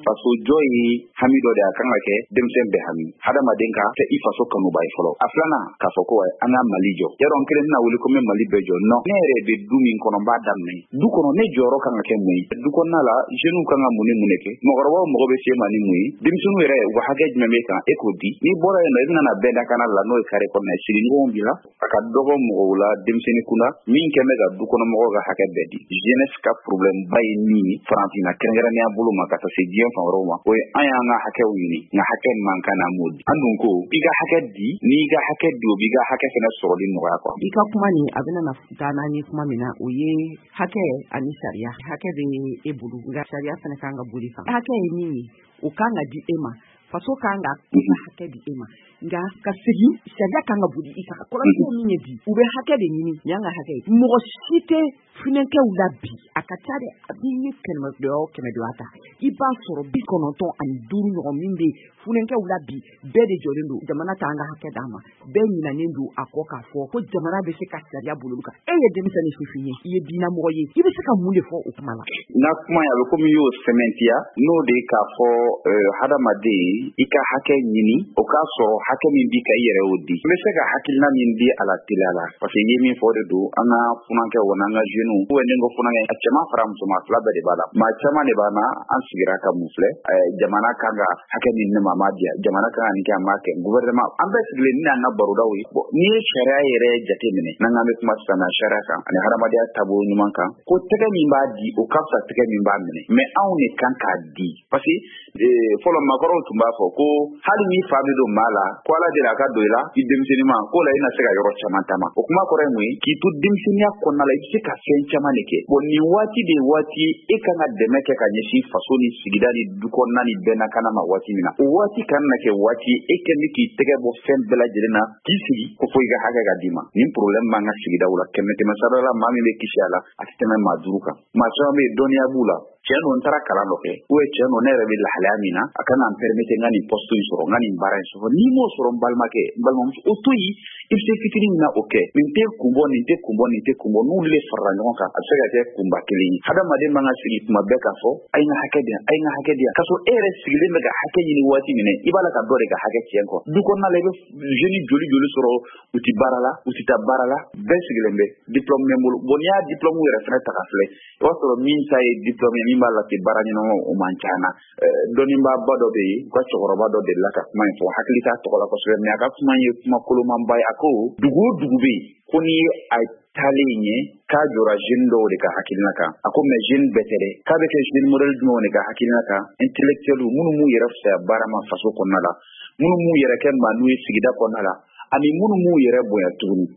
faso jɔ ye hami dɔ de a kan ka kɛ denmisɛn bɛɛ hami hadamaden ka kɛ i faso kanuba ye fɔlɔ a filanan k'a fɔ ko an ka Mali jɔ yɔrɔ n kelen bɛna wuli ko n bɛ Mali bɛɛ jɔ non ne yɛrɛ bɛ du min kɔnɔ n b'a daminɛ du kɔnɔ ne jɔyɔrɔ kan ka kɛ mun ye du kɔnɔna la jeunes kan ka mun de kɛ mɔgɔkɔrɔbaw mago bɛ se ma ni mun ye denmisɛnninw yɛrɛ u hakɛ jumɛn bɛ kan e k'o di n'i bɔra yen nɔ i bɛna bɛɛ dakana la n'o ye kare kɔnɔ ye sigiɲɔgɔnw b'i la a ka dɔgɔ mɔgɔw la denmisɛnnin kunda min kɛn bɛ ka du kɔnɔ mɔgɔw ka hakɛ bɛɛ di jeunesse ka problème ba ye min ye farafinna kɛrɛnkɛrɛnnenya bolo ma ka taa se diɲɛ fan wɛrɛw ma o ye an y'an ka hakɛw ɲini nka hakɛ man kan na m'o di an dun ko i ka hakɛ di n'i ka hakɛ di o b'i ka hakɛ fɛnɛ sɔrɔli nɔgɔya quoi i ka kuma ni a bɛna taa n'an ye kuma min na o ye hakɛ ani sariya hakɛ bɛ e bolo nka sariya fɛnɛ kan ka boli kan hakɛ ye min ye o kan ka di e ma faso kan ka hakɛ di e ma nka ka segin sariya kan ka boli i kan kɔrɔmuso min ye bi u bɛ hakɛ de ɲini yan ka hakɛ mɔgɔ si tɛ funɛkɛw la bi a ka ca dɛ a b'i ye kɛmɛ dɔ ta i b'a sɔrɔ 95 ɲɔgɔn min bɛ funɛkɛw la bi bɛɛ de jɔlen don jamana t'an ka hakɛ d'a ma bɛɛ ɲinalen don a kɔ k'a fɔ ko jamana bɛ se ka sariya bolo kan e ye denmisɛnnin sifin ye i ye diinamɔgɔ ye i bɛ se ka mun de fɔ o kuma la n ka kuma ye a bɛ komi y'o sɛmɛntiya n'o de k'a fɔ hadamaden i ka hakɛ ɲini o k'a sɔrɔ hakɛ min b'i ka i yɛrɛ y'o di n bɛ se ka hakilina min di a la teliya la parce que i ye min fɔ de don an ka funankɛw n'an ka jeunes ou bien ko funankɛ a cɛman fara musoman fila bɛɛ de b'a la maa caman de b'a na an sigira ka mun filɛ jamana kan ka hakɛ min ne ma m'a diya jamana kan ka nin kɛ an m'a kɛ gouvernement an bɛɛ sigilen ni an ka barodaw ye n'i ye sariya yɛrɛ jate minɛ n'an bɛ kuma sisan na sariya kan ani hadamadenya taabolo ɲuman kan ko tɛgɛ min b'a di o ka fisa tɛgɛ min b'a minɛ mais anw de kan k'a di parce que fɔlɔ maakɔrɔw tun b'a fɔ ko hali n'i fa bɛ don maa la ko ala deli a ka don i la i denmisɛnnin ma ko la i na se ka yɔrɔ caman taama o kuma kɔrɔ ye mun ye k'i to denmisɛnninya kɔnɔna la i bɛ se ka fɛn caman de kɛ nin waati de ye waati ye e kan ka dɛmɛ kɛ ka ɲɛsin faso ni sigida ni du kɔnɔna ni bɛɛ nakana ma waati min na o waati kan na kɛ waati ye e kɛlen k'i tɛgɛ bɔ fɛn bɛɛ lajɛlen na k'i sigi ko fo i ka hakɛ ka d'i ma nin problème b'an ka sigidaw la kɛmɛ sara la maa min bɛ kisi a la a tɛ tɛmɛ maa 5 kan maa caman bɛ yen dɔnniya b'u la cɛn don n taara kalan dɔ kɛ cɛn don ne yɛrɛ bɛ lahalaya min na a kan ka n permettre n ka nin poste in sɔrɔ n ka nin baara in sɔrɔ n'i m'o sɔrɔ n balimakɛ n balimamuso o to yen i bɛ se fitinin min na o kɛ nin tɛ kun bɔ n'olu de farala ɲɔgɔn kan a bɛ se ka kɛ kunba kelen ye hadamaden man ka sigi tuma bɛɛ k'a fɔ a ye n ka hakɛ di yan k'a sɔrɔ e yɛrɛ sigilen bɛ ka hakɛ ɲini waati minɛ i b'a la ka dɔ de ka hakɛ tiɲɛ kɔ du kɔnɔna la i bɛ jeune joli sɔrɔ u tɛ baara la u tɛ taa baara la bɛɛ sigilen bɛ diplôme bɛ n bolo n'i y'a diplôme yɛrɛ fana ta ka filɛ i b'a sɔrɔ min ta ye diplôme ye min b'a lase baara ɲɛnama o man ca na dɔnnibaba dɔ bɛ yen u ka cɛkɔrɔba dɔ delila ka kuma in fɔ hakili t'a tɔgɔ la kosɛbɛ mais a ka kuma ye kuma kolomanba ye a ko dugu o dugu bɛ yen ko n'i ye a taalen ɲɛ k'a jɔra jeune dɔw de ka hakilina kan a ko mais jeune bɛɛ tɛ dɛ k'a bɛ kɛ jeune modèle jumɛnw de ka hakilina kan intellectuel minnu m'u yɛrɛ fisaya baara ma faso kɔnɔna la minnu m'u yɛrɛ kɛ maa n'u ye sigida kɔnɔna la ani minnu m'u yɛrɛ bonya tuguni